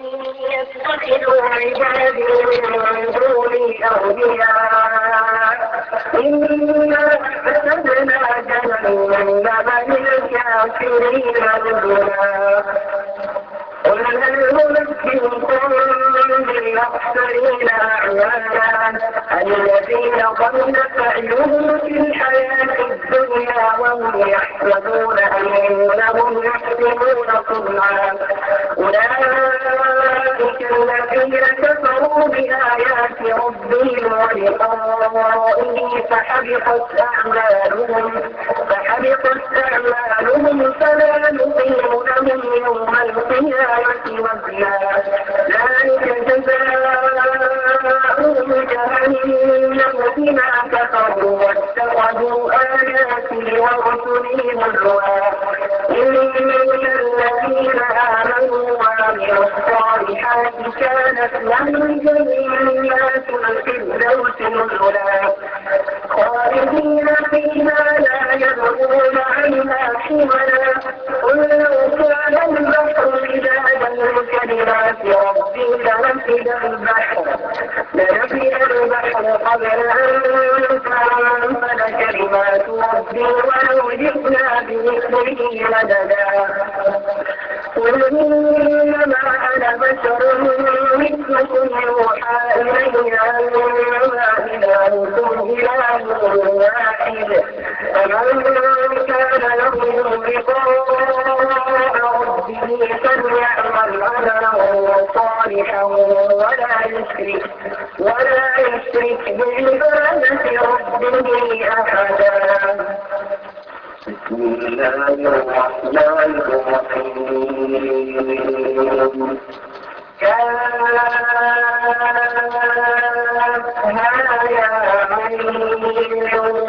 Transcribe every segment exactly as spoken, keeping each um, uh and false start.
يتخذوا عبادي من دوني أولياء إنا أعتدنا جهنم للكافرين نزلا قل هل ننبئكم بالأخسرين أعمالا الذين ضل سعيهم في الحياة الدنيا وهم يحسبون أنهم يحسنون صنعا أولئك الذين كفروا بآيات ربهم ولقائه فحبطت أعمالهم فحبطت أعمالهم فلا نقيم لهم يوم القيامة وزنا ذلك جزاؤهم جهنم بما كفروا واتخذوا آياتي ورسلي هزوا إن الذين آمنوا وعملوا الصالحات كانت لهم جنات الفردوس نزلا خالدين فيها لا يبغون عنها حولا قل لو كان البحر مدادا لكلمات ربي لنفد البحر لنفد البحر قبل أن تنفد كلمات ربي ولو جئنا بمثله مددا قل إنما أنا بشر مثلكم يوحى إلي أنما إلهكم إله واحد فمن كان يرجو لقاء ربه فليعمل عملا صالحا ولا يشرك ولا يشرك بعبادة ربه أحدا. بسم الله الرحمن الرحيم. كافها يا عين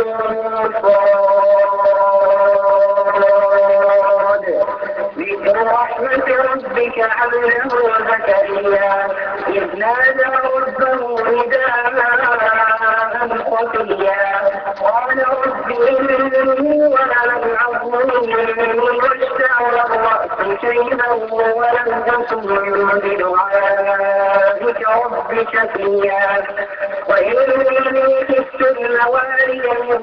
صاد ذكر رحمة ربك عبده زكريا إذ نادى ربه نداء خفيا قال رب إني ولم العظم مني واشتعل الرأس شيبا ولم تكن بدعائك رب شقيا وإني خفت الموالي من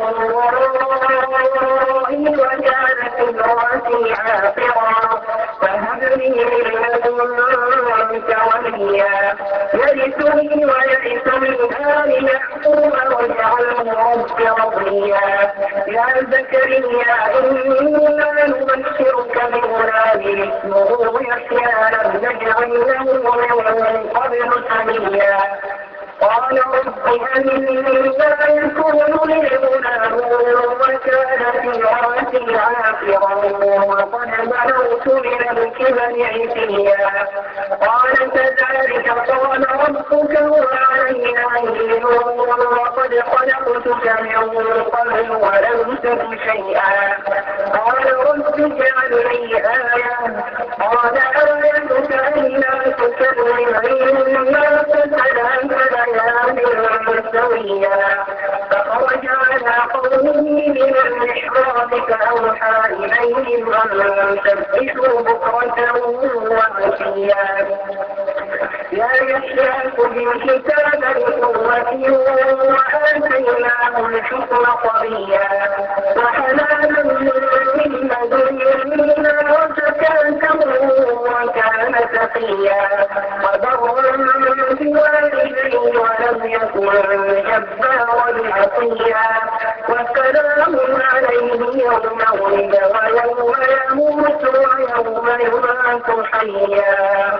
ورائي وكانت امرأتي عاقرا فهب لي من لدنك وليا يرثني ويرث من آل يعقوب واجعله رب رضيا يا زكريا إنا نبشرك بغلام اسمه يحيى لم نجعل له من قبل سميا قال رب أنا يكون لي غلام وكانت امرأتي عاقرا وقد بلغت من الكبر عتيا قال كذلك قال ربك هو علي هين وقد خلقتك من قبل ولم تك شيئا قال رب اجعل لي آية قال آيتك ألا تكلم الناس ثلاث ليال سويا فخرج على قومه من المحراب فأوحى إليهم أن سبحوا بكرة وعشيا يا يحيى خذ الكتاب بقوة وآتيناه الحكم صبيا وحنانا من لدنا وزكاة وكان تقيا وبرا بوالديه ولم يكن جبارا عصيا وسلام عليه يوم ولد ويوم يموت ويوم يبعث حيا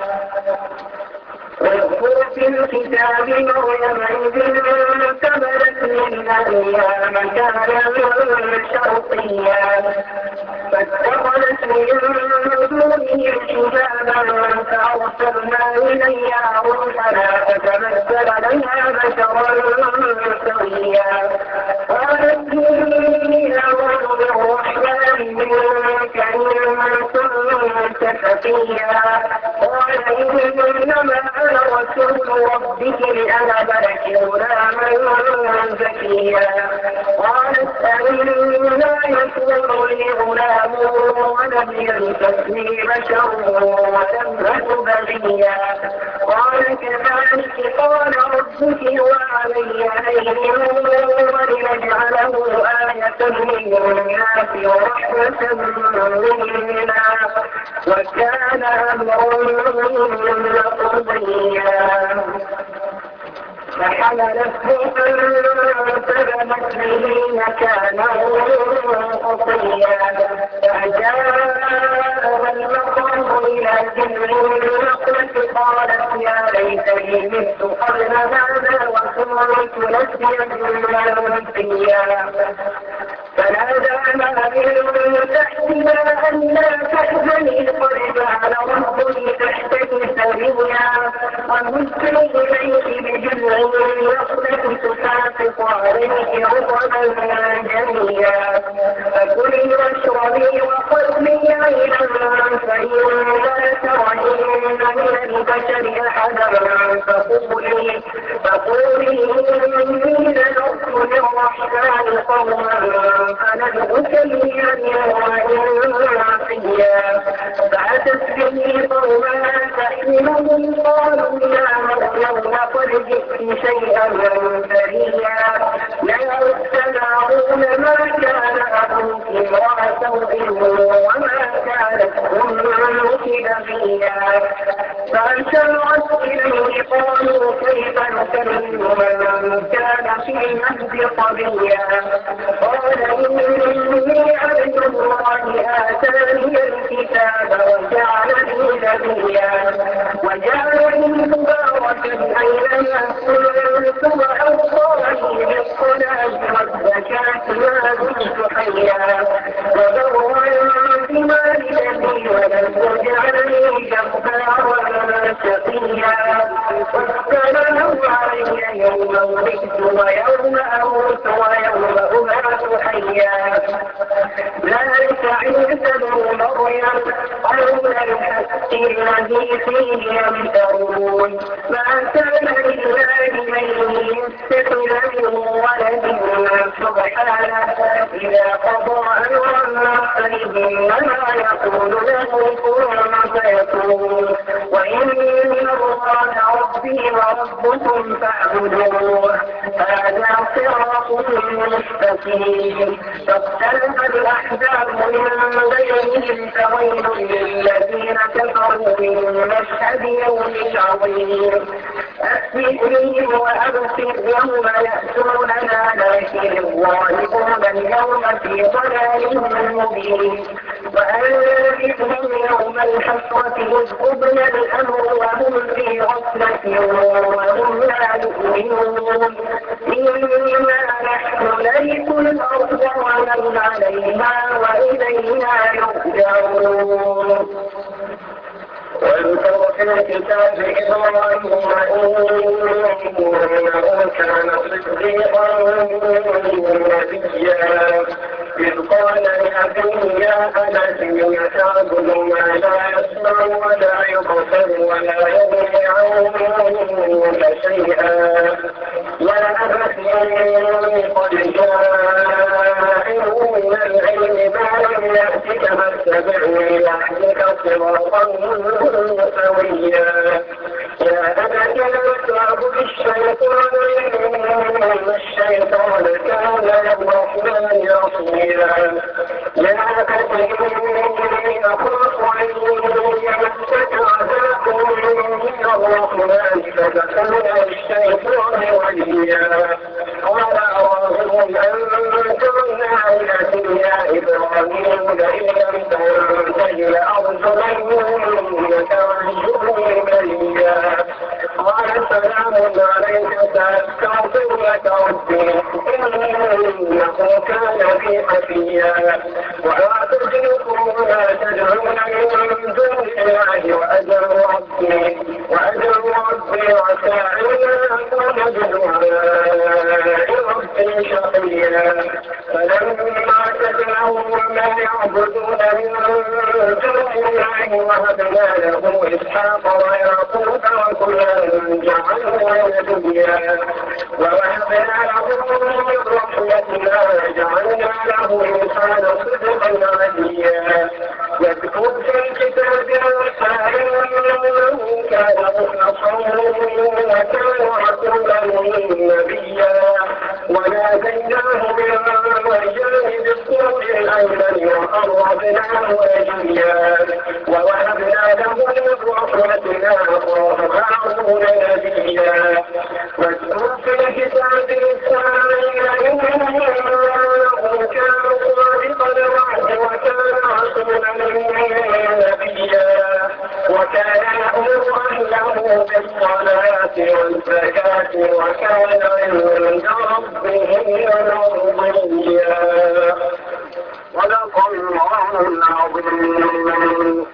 واذكر في الكتاب مريم إذ انتبذت من أهلها مكانا شرقيا فاتخذت من دونهم حجابا فأرسلنا إليها روحنا فتمثل لها بشرا سويا قالت إني أعوذ بالرحمن منك إن كنت تقيا قال إنما أنا رسول ربك لأهب لك غلاما زكيا قالت أنا يكون لي غلام ولم يمسسني بشر ولم أك بغيا قال كذلك قال ربك وعلي هين ولنجعله آية للناس ورحمة منا وكان أمرا قضيا فحملته فانتبذت به مكانا قصيا فجاء المقام إلى جذع النخلة قالت يا ليتني مت قبل هذا وكنت نسيا منسيا فناداها من تحتها ألا تحزني قد جعل ربي تحتك سريا ومسكي إليك بجذع النخلة تساقط عليك رطبا جنيا فكلي واشربي وقلبي عينا فإن ترين من البشر أحدا فقولي فقولي إني نذرت للرحمن قوما فلن أكلم اليوم إنسيا فأتت به قومها تحمله قالوا يا مريم لقد جئت شيئا فريا لا يستمعون ما كان أبوك امرأ سوء وما كانت أمك بغيا فأشارت إليه قالوا كيف نكلم من كان في المهد صبيا قال إني عبد الله آتاني الكتاب وجعلني نبيا وجعلني مباركا أينما كنت وأوصاني بالصلاة والزكاة ما دمت حيا وبرا بوالدتي ولم تجعلني جبارا شقيا والسلام علي يوم ولدت ويوم أموت ويوم أبعث حيا ذلك عيسى بن مريم قول الحق الذي فيه يمترون ما كان لله من يتخذ من ولد سبحانه إذا قضى أمرا فإنما يقول له كن فيكون وإن الله ربي وربكم فاعبدوه هذا صراط مستقيم فاختلف الأحزاب من بينهم فويل للذين كفروا من مشهد يوم عظيم أسمعهم وأبصر يوم يأتوننا لكن الظالمون اليوم في ضلال مبين وأنذرهم يوم الحسرة إذ قضي الأمر وهم في غفلة وهم لا يؤمنون إنا نحن نرث الأرض ومن عليها وإلينا يرجعون واذكر في الكتاب إبراهيم إنه كان صديقا نبيا إذ قال لأبيه يا أبت لم تعبد ما لا يسمع ولا يبصر ولا يغني عنك شيئا يا أبت إني قد جاءني من العلم ما لم يأتك فاتبعني أهدك صراطا سويا يا أبت لا تعبد الشيطان إن الشيطان كان للرحمن عصيا يا أبت إني أخاف أن يمسك عذاب من الرحمن فتكون للشيطان وليا قال أراغب أنت من آياتي يا إبراهيم لئن لم تنته لأرجمنك واهجرني مليا قال سلام عليك سأستغفر لك ربي إنه كان بي حفيا ولا تشركوا ما تدعون من دون الله وأجر ربي وأجر ربي عسى أن أكون بدعاء ربي شقيا فلما تدعوا ما يعبدون من دون الله وهبنا له إسحاق ويعقوب وكلا جعلنا نبيا ووهبنا له من ذريتنا وجعلنا له لسان صدق عليا واذكر في الكتاب موسى إنه كان مخلصا وكان رسولا نبيا وناديناه من جانب الطور الأيمن وقربناه نجيا ووهبنا له من رحمتنا أخاه هارون نبيا واذكر في الكتاب إسماعيل إنه كان صادق الوعد وكان رسولا نبيا وكان يأمر أهله بالصلاة والزكاة وكان عند ربه مرضيا. صدق الله العظيم.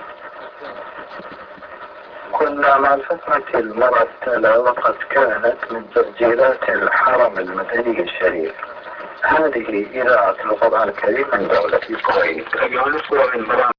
كنا مع الفترة المرتلة وقد كانت من تسجيلات الحرم المدني الشريف. هذه إذاعة القرآن الكريم من دولة الكويت.